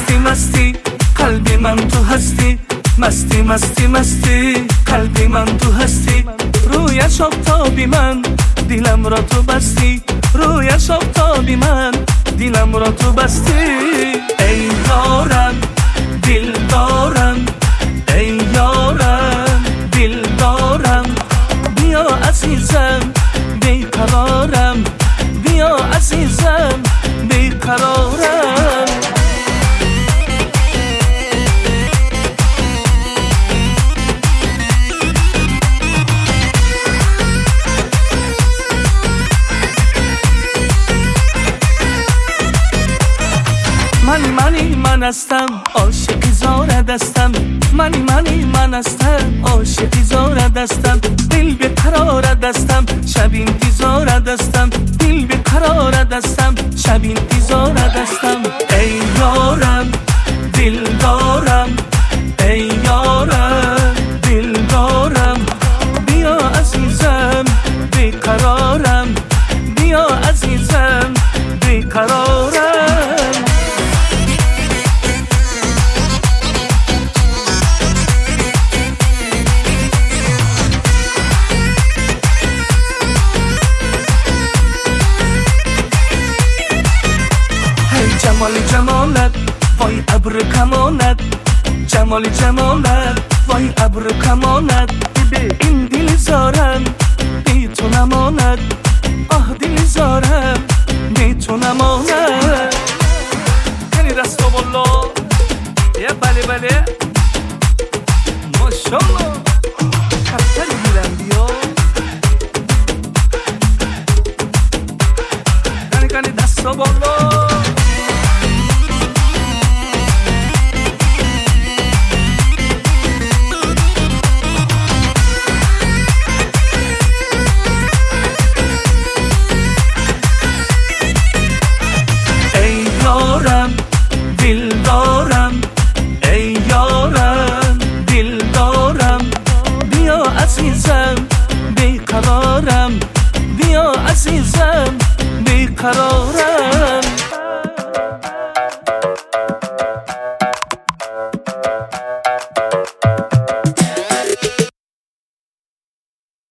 مستی مستی قلبی من تو هستی، مستی مستی مستی قلبی من تو هستی. رویش آفتابی من دلم را تو بستی، رویش آفتابی من دلم را تو بستی. ای یارم دل دارم، ای یارم دل دارم، بیا عزیزم بیقرارم، بیا عزیزم بیقرارم. من هستم عاشقی زارد هستم، من هستم عاشقی زارد هستم. دل به قرارت هستم شب انتظارت هستم، دل به قرارت هستم شب انتظارت هستم. ای یارم دل دارم، ای یارم دل دارم، بیا عزیزم بیقرارم، بیا عزیزم بیقرارم. جمال جمالت وای ابر کمانت، جمال جمالت وای ابر کمانت. این دل زارم بی تو نماند، آه دل زارم بی تو نماند. یعنی رستا بالا یه بله بله ماشالله کفتر گیرم بیا. یعنی دستا بالا. دل دارم، ای یارم دل دارم، بیا عزیزم بیقرارم، بیا عزیزم بیقرارم.